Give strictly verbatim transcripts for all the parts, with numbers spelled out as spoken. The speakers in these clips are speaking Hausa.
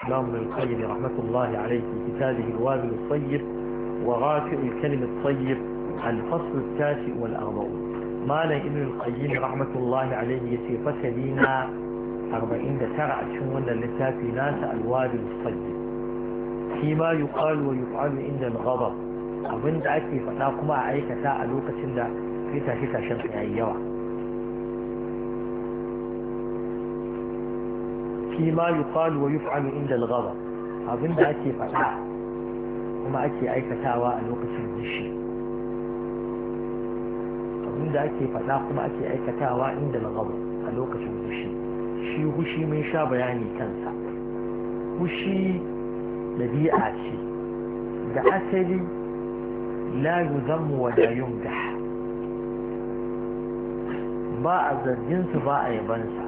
الإسلام ابن القيم رحمة الله عليه في كتابه الوابل الطيب وغافئ الكلم الطيب الفصل التاسع والأربعون. مال ابن القيم رحمة الله عليه يسيفة لنا أربعين ترع شون لتافي ناس الوابل الطيب فيما يقال ويفعل عند الغضب. أظن أكي فتاكما عليك سألوك سندا فتا فتا شنقي أيوة فيما يقال ويفعل عند الغضب. أظن أكي فتاك kuma ake aikatawa a lokacin fushi abinda ake faɗa kuma ake aikatawa inda lagabu a lokacin fushi shi fushi mun sha bayani kansa. fushi ɗabi'a ce da asali la yuzammu wa la yumdah, ba a zargin su ba a yabansa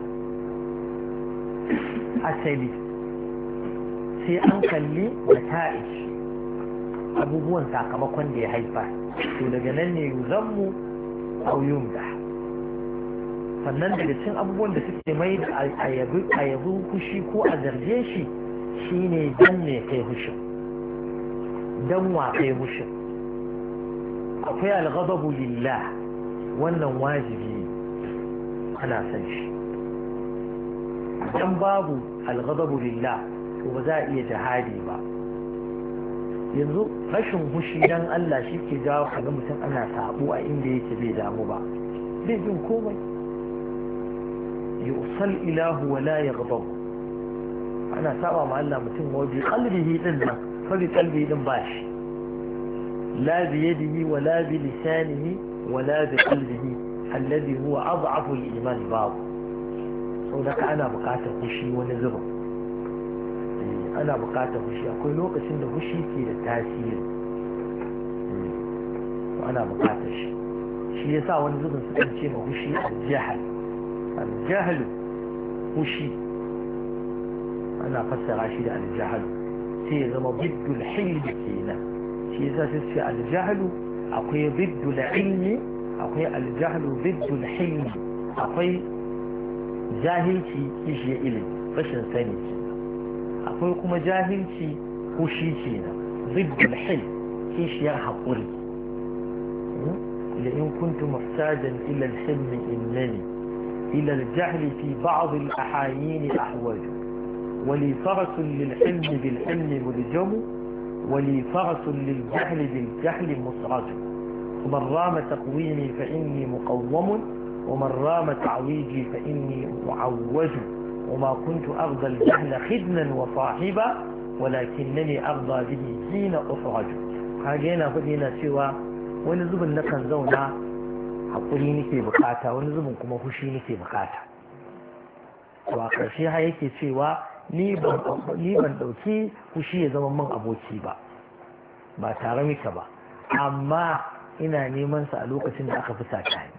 asali sai an kalli nata'ij abubuwan sakamakon da ya haifa, to daga nan ne yuzammu aw yumdah. sannan daga cikin abubuwan da suke mai da a yabu fushi ko a zarge shi shine dan ne kai hushin, dan wa kai hushin. akwai al-ghadabu lillah, wannan wajibi ana san shi. dan babu al-ghadabu lillah to ba za a iya jihadi ba. yanzu rashin hushi dan Allah shi ke jawo kaga mutum ana sabo a inda yake bai damu ba, bai jin komai. yusal ilahu wa la yaghdab, ana saba ma Allah mutum waje qalbihi din nan fa bi qalbihi din bashi, la bi yadihi wa la bi lisanihi wa la bi qalbihi alladhi huwa adhafu al-iman babu. saboda ana bukatar hushi wani zuba, ana bukatar fushi. akwai lokacin da fushi ke da tasiri, ana bukatar shi. shi yasa wani zubin sukan ce ma fushi al-jahal. al-jahal fushi ana fassara shi da al-jahal, sai ya zama biddul hilm kenan. shi yasa sai ce al-jahal akwai biddul ilmi, akwai al-jahal biddul hilm. akwai jahilci kishi ilimi, rashin sani ce. akwai kuma jahilci hushi ce na ziddul hil, kishiyar haƙuri. لئن كنت محتاجا إلى الحلم إنني إلى الجهل في بعض الأحايين أحوج، ولي فرس للحلم بالحلم ملجم، ولي فرس للجهل بالجهل مسرج. ومن رام تقويمي فإني مقوم، ومن رام تعويجي فإني معوج. وما كنت أرضى الجهل خدنا وصاحبا، ولكنني أرضى به حين أخرج. هاجينا فدينا سوى ونزب النكن زونا حقولي نكي بقاتا ونزب كما فشي نكي بقاتا. وقرشي هايكي سوى ni ban dauki fushi ya zama man aboki ba ba tare mika ba, amma ina neman sa a lokacin da aka fi sata ni.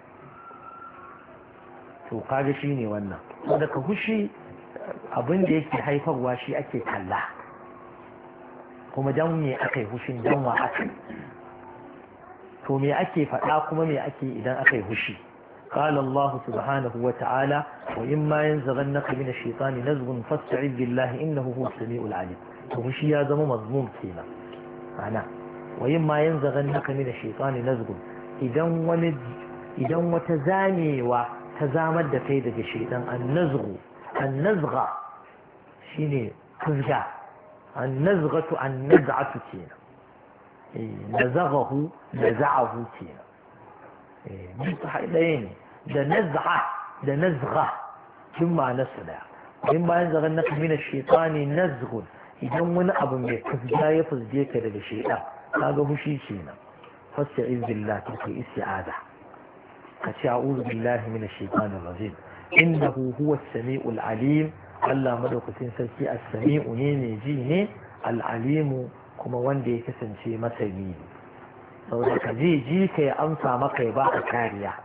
to kaga shine wannan. saboda ka fushi abin da yake haifarwa shi ake kalla, kuma dan me aka yi hushin, dan wa aka. to me ake faɗa kuma me ake idan aka yi hushi. قال الله سبحانه وتعالى وإما ينزغنك من الشيطان نزغ فاستعذ بالله إنه هو السميع العليم. فهشي يا زمو مضمون كينا معناه وإما ينزغنك من الشيطان نزغ إذا ونج إذا وتزاني وتزامد كيد الشيطان النزغ. النزغة شيني كفجا، النزغة النزعة كينا نزغه نزعه كينا بيطح إليني ده نزعة ده نزغة ثم نسلا. وإما ينزغنك من الشيطان نزغ إذا من أبو من كفجا يفزديك للشيطان هذا هو شيء كينا. فاستعذ بالله تلقي استعاذة أعوذ بالله من الشيطان الرجيم إنه هو السميع العليم. Allah madaukakin sarki as-sami'u ne mai ji ne, al-alimu kuma wanda ya kasance masani ne. saboda ka ji ji ka ya amsa maka ya ba ka kariya.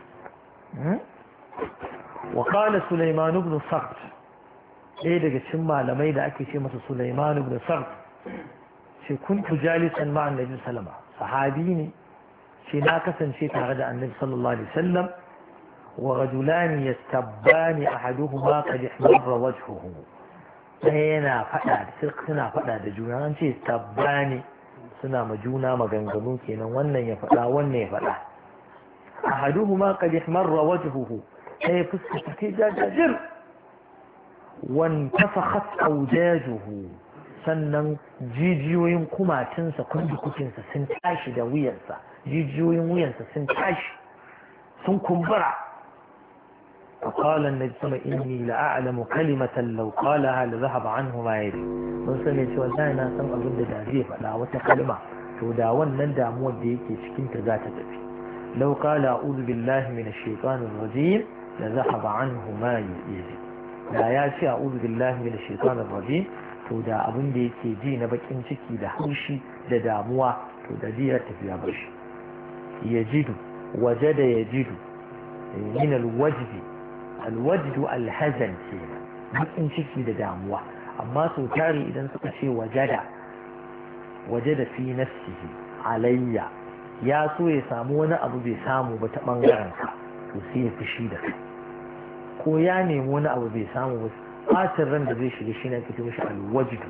wa qala Sulaiman ibn Sard, ɗaya daga cikin malamai da ake ce masa Sulaiman ibn Sard, ce kuntu jalisan ma'a annabi sallama, sahabi ne, ce na kasance tare da annabi sallallahu alaihi wasallam. ورجلان يستبان أحدهما قد احمر وجهه ɗaya yana faɗa suna faɗa da juna an ce tabbani suna ma juna maganganu kenan wannan ya faɗa wannan ya faɗa ahaduhuma qad ihmarra wajhuhu sai fuska ta jajir wan tafakhat awjajuhu sannan jijiyoyin kumatinsa kundukukinsa sun tashi da wuyansa jijiyoyin wuyansa sun tashi sun kumbura فقال النبي صلى الله عليه وسلم إني لأعلم كلمة لو قالها لذهب عنه ما يدري من سمع سوى الله أنا سمع ضد دعزيف لا وتكلمة تداون من دعمو ديك سكنت ذات تفي لو قال أعوذ بالله من الشيطان الرجيم لذهب عنه ما يدري لا ياشي أعوذ بالله من الشيطان الرجيم تدا أبن ديك جي نبكين شكي لحوشي لدعموا تدا ديرة في أبش يجد وجد يجد من الوجد الوجد الحزن فينا bakin ciki da damuwa amma sau tari idan suka ce wajada wajada fi nafsihi alayya ya so ya samu wani abu bai samu ba ta bangaren ka to sai ya fushi da kai ko ya nemi wani abu bai samu ba fatin ran da zai shiga shi ne kake mishi alwajdu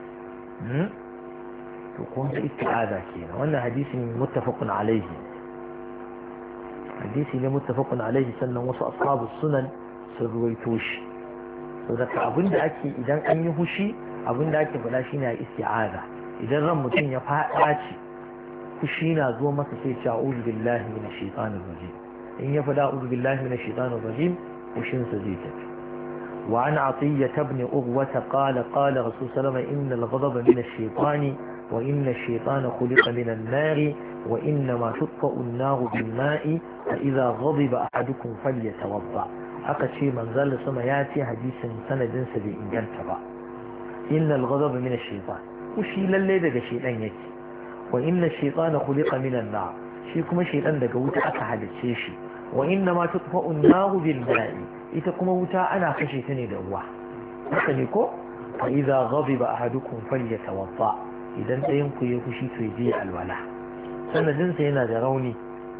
to kun ga isti'aza kenan wannan hadisin muttafaqun alayhi hadisi ne muttafaqun alaihi sannan wasu ashabu sunan sun ruwaito shi to daga abinda ake idan an yi hushi abinda ake faɗa shine a isti'aza idan ran mutum ya faɗa ci hushi na zo masa sai ce a'udhu billahi minash shaitanir rajim in ya faɗa a'udhu billahi minash shaitanir rajim hushin sa zai tafi wa an atiyya ibn ughwa qala qala rasul sallallahu alaihi wasallam inna al-ghadaba minash shaitani wa inna ash-shaytana khuliqa minan nari وإنما تطفأ النار بالماء فإذا غضب أحدكم فليتوضأ haka ce manzal sama ya ce hadisin sanadinsa bai inganta ba inna al-ghadab min ash-shaytan kushi lalle daga shaytan yake wa inna ash-shaytana khuliqa min an-nar shi kuma shaytan daga wuta aka halice shi wa inna ma tutfa'u an-nar bil ma'i ita kuma wuta ana kashe ta ne da ruwa haka ne ko fa idza ghadiba ahadukum falyatawadda idan dayan ku ya kushi to je alwala sanadinsa yana da rauni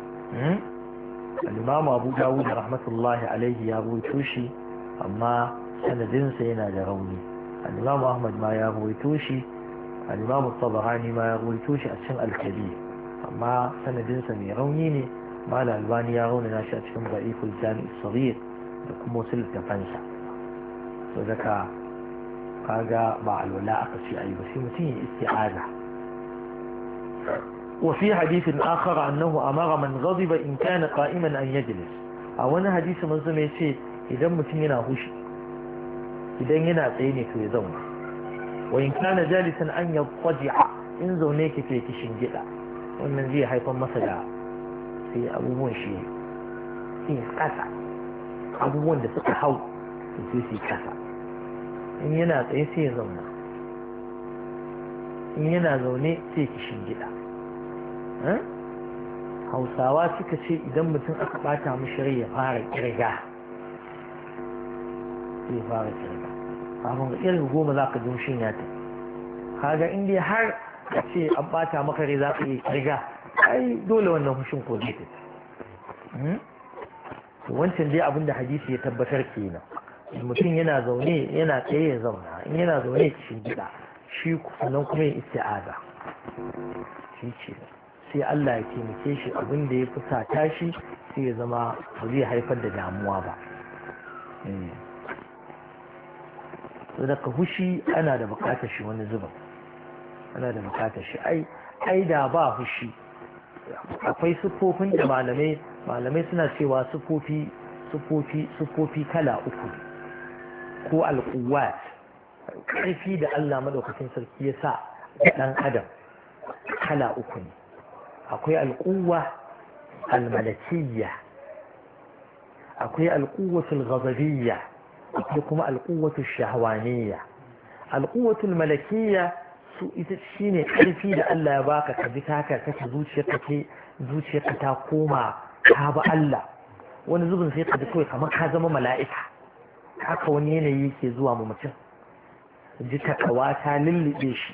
الإمام أبو داود رحمة الله عليه يروي توشي أما سندنس ينا جروني الإمام أحمد ما يروي توشي الإمام الطبراني ما يروي توشي أتشن الكبير أما سندنس يرونيني ما الألباني يرون ناشي أتشن ضعيف الجامع الصغير لكم وصل تفنسا وذكا قاقا مع الولاء قصي أي بسيمتين استعادة وفي حديث آخر أنه أمر من غضب إن كان قائما أن يجلس أولا حديث من زمان يقول إذا متنين هوشي إذا ينا تيني في زون وإن كان جالسا أن يضطجع إن زونيك في كشنجلة ومن ذي حيث مثلا في أبو منشي في كسا أبو من دسك حو في في كسا إن ينا تيني زون إن ينا زوني في كشنجلة hausawa suka ce idan mutum aka bata mishi rai ya fara kirga sai fara kirga kafin irin goma za ka jimshin ya ta kaga inda har ka ce an bata maka rai za ka yi kirga ai dole wannan hushin ko zai tafi wancan dai abinda hadisi ya tabbatar kenan mutum yana zaune yana tsaye ya zauna in yana zaune kishin gida shi sannan kuma ya isti'aza shi ce sai Allah ya taimake shi abin da ya fusata shi sai ya zama ba zai haifar da damuwa ba so daga hushi ana da bukatar shi wani zuba ana da bukatar shi ai ai da ba hushi akwai sufofin da malamai malamai suna cewa sufofi sufofi sufofi kala uku ko alquwat karfi da Allah madaukakin sarki ya sa dan adam kala uku ne akwai alƙuwa almalakiyya akwai alƙuwatul ghadabiyya akwai kuma alƙuwatul shahwaniyya alƙuwatul malakiyya su ita shine ƙarfi da Allah ya baka ka bi taka kake zuciyarka ke zuciyarka ta koma ka ba Allah wani zubin sai ka ji kawai kamar ka zama mala'ika haka wani yanayi yake zuwa mu mutum ji takawa ta lullube shi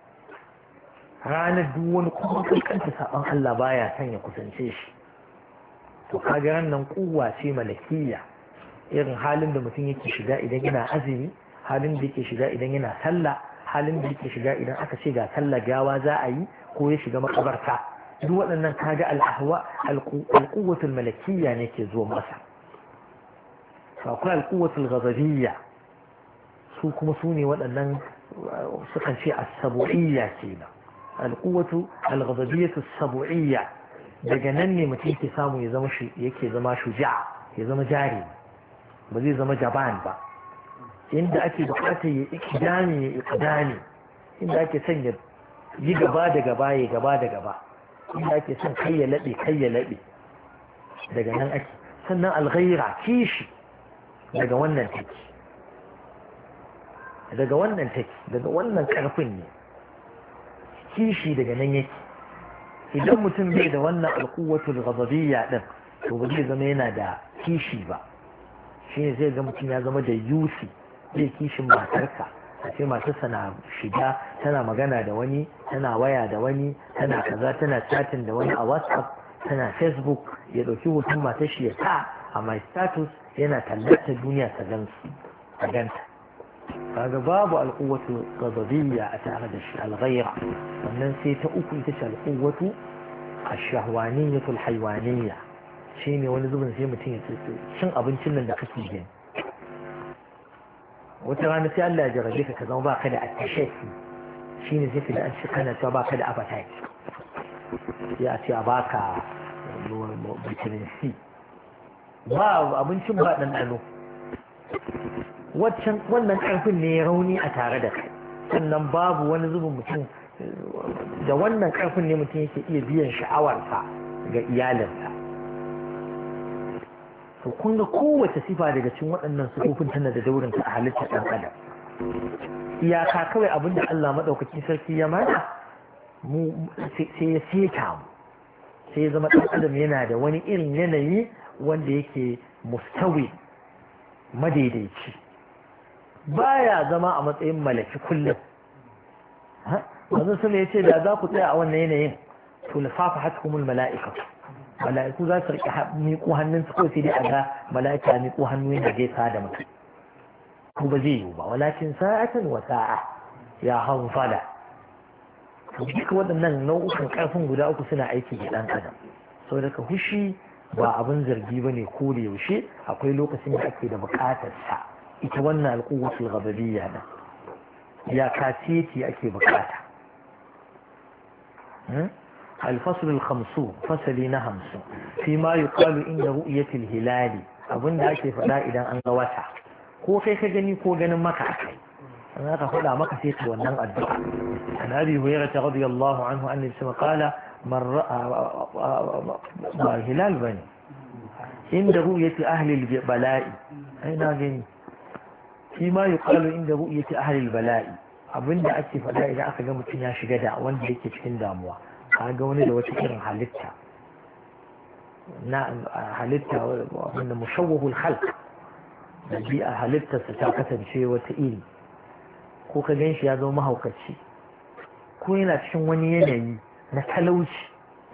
ranar duk wani kuma kankanta saban Allah baya son ya kusance shi to kaga nan kuwa ce malakiyya irin halin da mutum yake shiga idan yana azumi halin da yake shiga idan yana sallah, halin da yake shiga idan aka ce ga sallah gawa za a yi ko ya shiga makabarta. duk waɗannan kaga al'ahwa alquwwatul malakiyya ne ke zuwa masa. akwai alquwwatul ghadabiyya su kuma su ne waɗannan sukan ce as-sabu'iyya kenan. alquwwatu al-ghadabiyyatu as-sabu'iyya daga nan ne mutum ke samu ya zama shi yake zama shuja' ya zama jari, ba zai zama jaban ba. inda ake bukatar ya ikidami ya ikidami, inda ake son ya yi gaba da gaba ya gaba da gaba, inda ake son kai ya laɓe kai ya laɓe, daga nan ake. sannan alghaira kishi daga wannan take daga wannan take daga wannan karfin ne kishi daga nan yake. idan mutum bai da wannan alquwwatul ghadabiyya din to ba zai zama yana da kishi ba. shine zai ga mutum ya zama da yusi, zai kishin matarsa, a ce matarsa na shiga tana magana da wani, tana waya da wani, tana kaza, tana chatting da wani a whatsapp, tana facebook, ya ɗauki hoton matar shi ya sa a my status yana tallata duniya ta gansu a ganta. kaga babu alquwwatu ghadabiyya a tare da shi alghaira. sannan sai ta uku ita ce alquwwatu ash-shahwaniyyatu al-haywaniyya. shine wani zubin sai mutum ya ce cin abincin nan da kake gani wata rana sai Allah ya jarabe ka ka zama baka da attashafi, shine sai da an ci kana cewa baka da appetite, sai a ce a baka vitamin C, ba abincin ba ɗanɗano. waccan wannan ƙarfin ne ya rauni a tare da kai. sannan babu wani zubin mutum da wannan ƙarfin ne mutum yake iya biyan sha'awarsa ga iyalinsa. to kun ga kowace sifa daga cikin waɗannan sifofin tana da daurin ta a halittar ɗan adam. iyaka kawai abinda Allah maɗaukakin sarki ya mana mu sai ya seta mu, sai ya zama ɗan adam yana da wani irin yanayi wanda yake mustawi madaidaici, baya zama a matsayin malaki kullum. wanzan sama ya ce da za ku tsaya a wannan yanayin to lafafa hatkumul mala'ika, mala'iku za su riƙe miƙo hannun su kawai sai dai a ga mala'ika miƙo hannu yana gaisa da mutum, ko ba zai yiwu ba. walakin sa'atan wa sa'a ya hanfala. to duka waɗannan nau'ukan ƙarfin guda uku suna aiki ga ɗan adam. sau daga hushi ba abin zargi ba ne ko da yaushe, akwai lokacin da ake da buƙatar sa. ita wannan alƙuwatul ghadabiyya nan ya kasiti ake buƙata. الفصل الخمسون فصلين همسون فيما يقال إن رؤية الهلال أبن ذاك فلا إذا أن وسع هو كيف جني هو جن مكة أنا أقول مكة في ونن الدعاء. عن أبي هريرة رضي الله عنه أن النبي قال من رأى الهلال بني عند رؤية أهل البلاء أين جني فيما يقال عند رؤية أهل البلاء أبن ذاك فلا إذا أخذ متناش جدع وان ذيك تكين داموا kaga wani da wata irin halitta na halitta wanda mushawwahul khalq da bi a halittarsa ta kasance wata iri, ko ka gan shi ya zama mahaukaci ko yana cikin wani yanayi na talauci,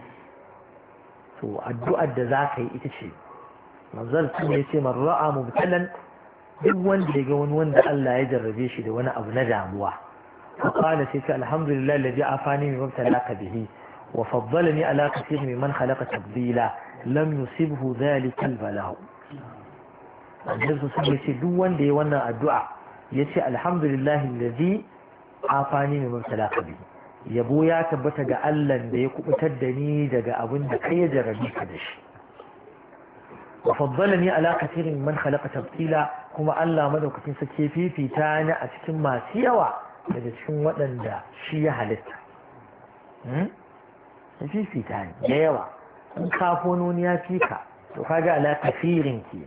to addu'ar da za ka yi ita ce manzal sun ya ce man ra'a mubtalan, duk wanda ya ga wani wanda Allah ya jarrabe shi da wani abu na damuwa fa qala sai ce alhamdulillah alladhi afani min mubtalaka bihi وفضلني على كثير ممن خلق تفضيلا لم يصبه ذلك البلاء. النبي صلى الله عليه وسلم duk wanda ya wannan addu'a yace alhamdulillah alladhi afani min mubtalaka bihi, yabo ya tabbata ga Allah da ya kubutar da ni daga abin da kai ya jarrabe ka da shi. wa faddalani ala kathirin man khalaqa tafdila, kuma Allah madaukakin sake fifita ni a cikin masu yawa daga cikin waɗanda shi ya halitta. fifita ne da yawa, in kafononi ya fika to kaga ala kafirin ke.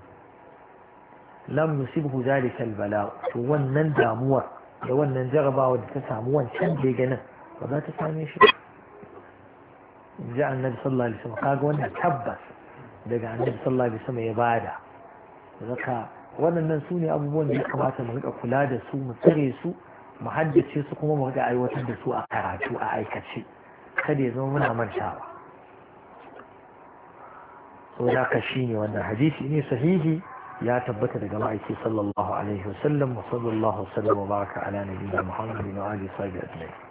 lam yusibhu zalika albala, to wannan damuwar da wannan jarabawa da ta samu wancan da ganin ba za ta same shi ba. ji annabi sallallahu alaihi wasallam, kaga wannan tabbas daga annabi sallallahu alaihi wasallam ya bada. zaka wannan su ne abubuwan da ya kamata mu rika kula da su, mu tsare su, mu haddace su, kuma mu rika aiwatar da su a karatu a aikace, kada ya zama muna mantawa. so da ka shi ne wannan hadisi ne sahihi ya tabbata daga ma'aiki sallallahu alaihi wasallam wa sallallahu wasallam wa baraka ala nabiyyina muhammadin wa alihi wa sahbihi ajma'in